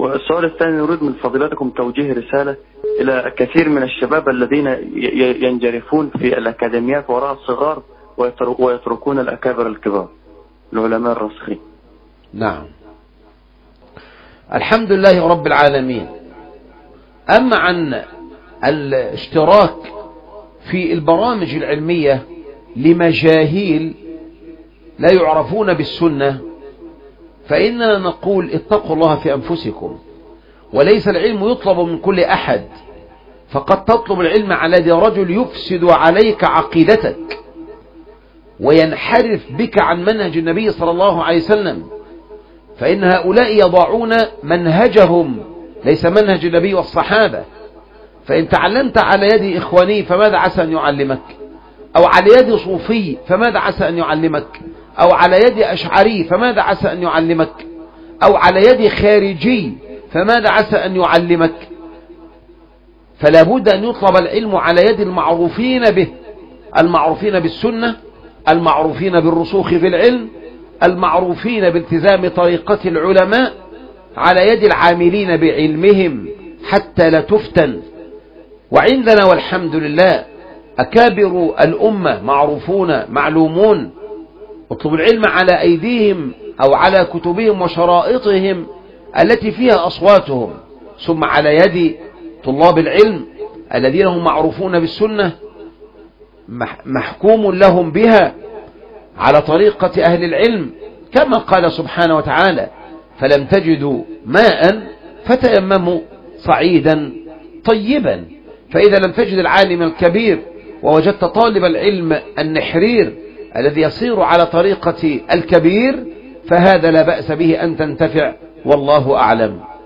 والسؤال الثاني، نريد من فضيلتكم توجيه رسالة إلى كثير من الشباب الذين ينجرفون في الأكاديميات وراء الصغار ويتركون الأكابر الكبار العلماء الراسخين. نعم، الحمد لله رب العالمين. أما عن الاشتراك في البرامج العلمية لمجاهيل لا يعرفون بالسنة، فإننا نقول اتقوا الله في أنفسكم، وليس العلم يطلب من كل أحد، فقد تطلب العلم على يد رجل يفسد عليك عقيدتك وينحرف بك عن منهج النبي صلى الله عليه وسلم، فإن هؤلاء يضعون منهجهم ليس منهج النبي والصحابة. فإن تعلمت على يد إخواني فماذا عسى أن يعلمك، أو على يد صوفي فماذا عسى أن يعلمك، أو على يد أشعري فماذا عسى أن يعلمك، أو على يد خارجي فماذا عسى أن يعلمك. فلا بد أن يطلب العلم على يد المعروفين به، المعروفين بالسنة، المعروفين بالرسوخ في العلم، المعروفين بالتزام طريقة العلماء، على يد العاملين بعلمهم حتى لا تفتن. وعندنا والحمد لله أكابر الأمة معروفون معلومون، اطلب العلم على أيديهم أو على كتبهم وشرائطهم التي فيها أصواتهم، ثم على يد طلاب العلم الذين هم معروفون بالسنة محكوم لهم بها على طريقة أهل العلم، كما قال سبحانه وتعالى: فلم تجدوا ماء فتيمموا صعيدا طيبا. فإذا لم تجد العالم الكبير ووجدت طالب العلم النحرير الذي يصير على طريقة الكبير، فهذا لا بأس به أن تنتفع، والله أعلم.